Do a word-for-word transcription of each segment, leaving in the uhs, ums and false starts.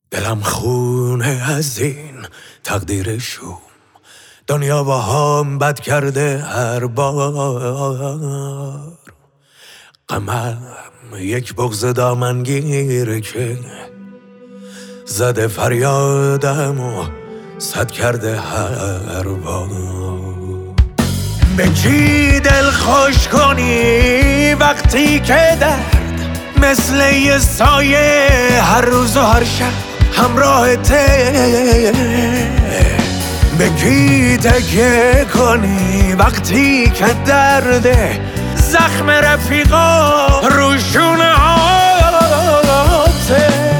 دلم خونه از این تقدیر شوم، دنیا با هم بد کرده هر بار. غمم یک بغض دامنگیره که زده فریادم و صد کرده هر بار. به کی دل خوش کنی وقتی که درد مثل یه سایه هر روز و هر شب همراهته؟ به کی تکیه کنی وقتی که درد زخم رفیقا روشونه هاته؟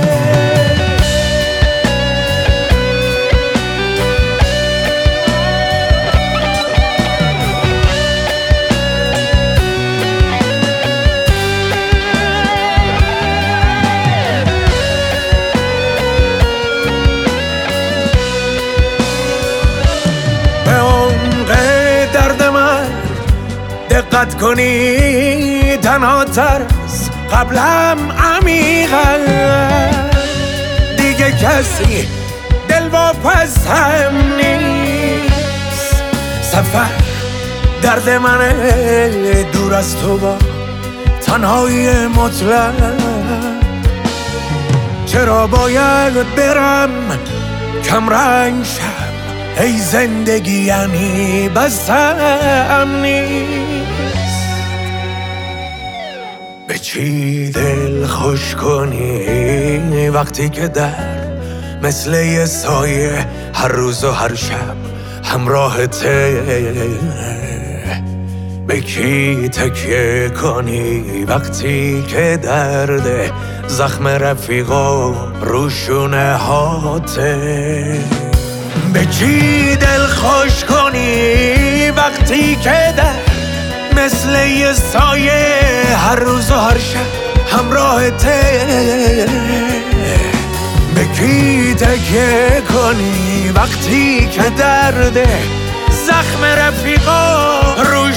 دقت کنی تنها تر از قبلم عمیقا، دیگه کسی دل واپس هم نیست. سفر درد منه دور از تو با تنهایی مطلق. چرا باید برم کم رنگ شم؟ ای زندگی یعنی بسم نیست. به چی دل خوش کنی وقتی که درد مثل یه سایه هر روز و هر شب همراهته؟ به کی تکیه کنی وقتی که درد زخم رفیقا روشونه هاته؟ به کی دل خوش کنی وقتی که درد مثل یه سایه هر روز و هر شب همراهته؟ به کی تکیه کنی وقتی که درد زخم رفیقا روی